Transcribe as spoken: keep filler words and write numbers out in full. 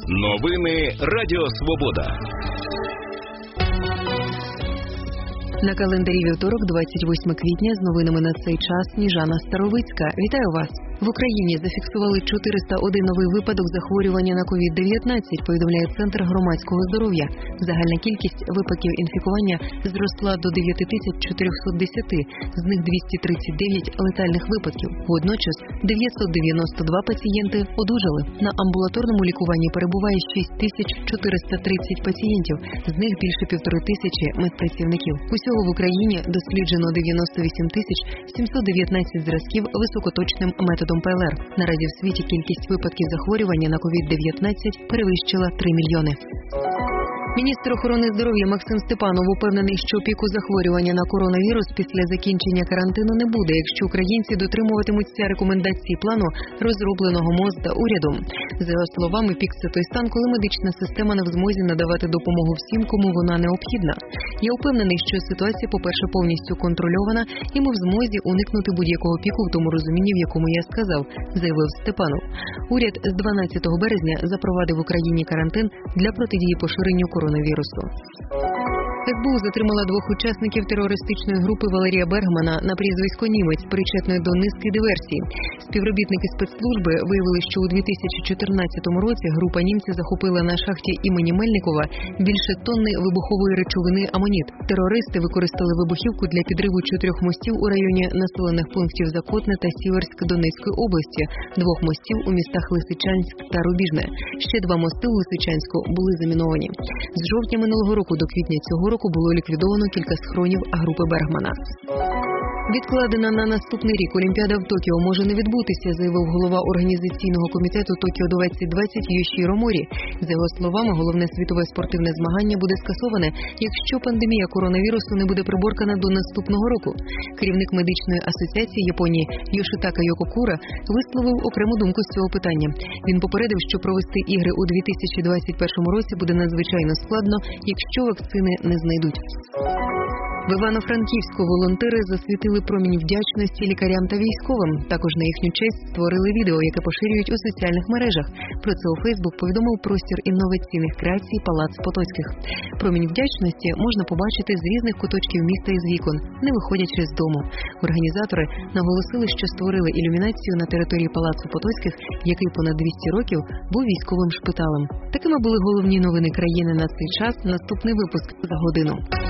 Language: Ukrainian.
Новини Радіо Свобода. На календарі вівторок, двадцять восьмого квітня, з новинами на цей час Сніжана Старовицька. Вітаю вас! В Україні зафіксували чотириста один новий випадок захворювання на ковід дев'ятнадцять, повідомляє Центр громадського здоров'я. Загальна кількість випадків інфікування зросла до дев'ять тисяч чотириста десять, з них двісті тридцять дев'ять летальних випадків. Водночас дев'ятсот дев'яносто два пацієнти одужали. На амбулаторному лікуванні перебуває шість тисяч чотириста тридцять пацієнтів, з них більше півтори тисячі медпрацівників. Усього в Україні досліджено дев'яносто вісім тисяч сімсот дев'ятнадцять зразків високоточним методом ПЛР. Наразі в світі кількість випадків захворювання на ковід дев'ятнадцять перевищила три мільйони. Міністр охорони здоров'я Максим Степанов упевнений, що піку захворювання на коронавірус після закінчення карантину не буде, якщо українці дотримуватимуться рекомендацій плану, розробленого МОЗ та урядом. За його словами, пік – це той стан, коли медична система не в змозі надавати допомогу всім, кому вона необхідна. Я впевнений, що ситуація, по-перше, повністю контрольована, і ми в змозі уникнути будь-якого піку в тому розумінні, в якому я сказав, заявив Степанов. Уряд з дванадцятого березня запровадив в Україні карантин для протидії поширенню коронавірусу. СБУ затримала двох учасників терористичної групи Валерія Бергмана на прізвисько Німець, причетної до низки диверсій. Співробітники спецслужби виявили, що у дві тисячі чотирнадцятому році група німців захопила на шахті імені Мельникова більше тонни вибухової речовини амоніт. Терористи використали вибухівку для підриву чотирьох мостів у районі населених пунктів Закотне та Сіверськ Донецької області, двох мостів у містах Лисичанськ та Рубіжне. Ще два мости у Лисичанську були заміновані. З жовтня минулого року до квітня цього року було ліквідовано кілька схронів групи Бергмана. Відкладена на наступний рік Олімпіада в Токіо може не відбутися, заявив голова організаційного комітету Токіо двадцять двадцять Йошіро Морі. За його словами, головне світове спортивне змагання буде скасоване, якщо пандемія коронавірусу не буде приборкана до наступного року. Керівник медичної асоціації Японії Йошитака Йококура висловив окрему думку з цього питання. Він попередив, що провести ігри у дві тисячі двадцять першому році буде надзвичайно складно, якщо вакцини не знайдуть. В Івано-Франківську волонтери засвітили промінь вдячності лікарям та військовим. Також на їхню честь створили відео, яке поширюють у соціальних мережах. Про це у Фейсбук повідомив простір інноваційних креацій Палац Потоцьких. Промінь вдячності можна побачити з різних куточків міста і з вікон, не виходячи з дому. Організатори наголосили, що створили ілюмінацію на території Палацу Потоцьких, який понад двісті років був військовим шпиталем. Такими були головні новини країни на цей час. Наступний випуск за годину.